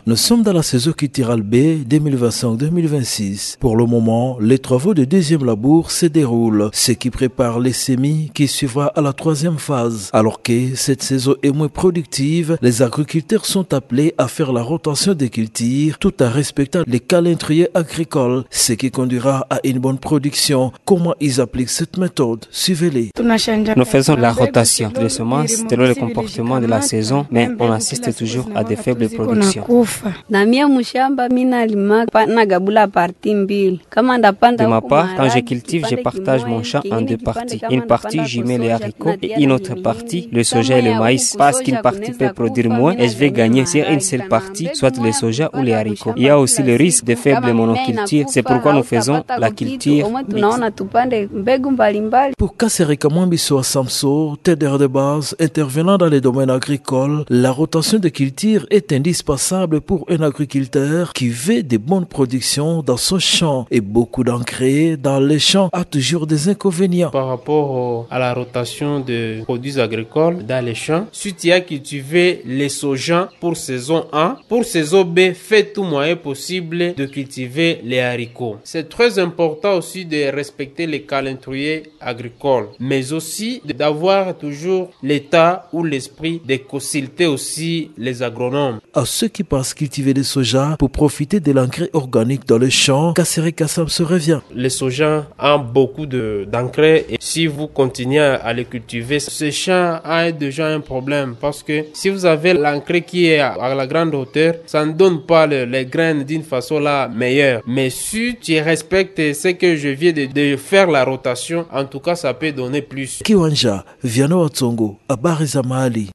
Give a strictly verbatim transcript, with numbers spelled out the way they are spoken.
Nous sommes dans la saison culturelle B deux mille vingt-cinq deux mille vingt-six. Pour le moment, les travaux de deuxième labour se déroulent, ce qui prépare les semis qui suivra à la troisième phase. Alors que cette saison est moins productive, les agriculteurs sont appelés à faire la rotation des cultures tout en respectant les calendriers agricoles, ce qui conduira à une bonne production. Comment ils appliquent cette méthode? Suivez-les. Nous faisons la rotation des semences selon le comportement de la saison, mais on assiste toujours à des faibles productions. De ma part, quand je cultive, je partage mon champ en deux parties. Une partie, j'y mets les haricots et une autre partie, le soja et le maïs, parce qu'une partie peut produire moins et je vais gagner sur une seule partie, soit le soja ou les haricots. Il y a aussi le risque de faible monoculture, c'est pourquoi nous faisons la culture mixte. Pour Kasserika Mwambiso Samso, têteur de base intervenant dans les domaines agricoles, la rotation de culture est indispensable pour un agriculteur qui veut de bonnes productions dans son champ, et beaucoup d'engrais dans les champs a toujours des inconvénients. Par rapport à la rotation de produits agricoles dans les champs, si tu as cultivé les soja pour saison un, pour saison B, fais tout moyen possible de cultiver les haricots. C'est très important aussi de respecter les calendriers agricoles, mais aussi d'avoir toujours l'état ou l'esprit de consulter aussi les agronomes. À ceux qui pensent cultiver des soja pour profiter de l'engrais organique dans les champs, Kasserika Samso revient. Les soja ont beaucoup d'engrais et si vous continuez à les cultiver, ce champ a déjà un problème parce que si vous avez l'engrais qui est à la grande hauteur, ça ne donne pas le, les graines d'une façon là meilleure. Mais si tu respectes ce que je viens de, de faire la rotation, en tout cas ça peut donner plus. Kiwanja, Viano Watsongo, Habari za Mahali.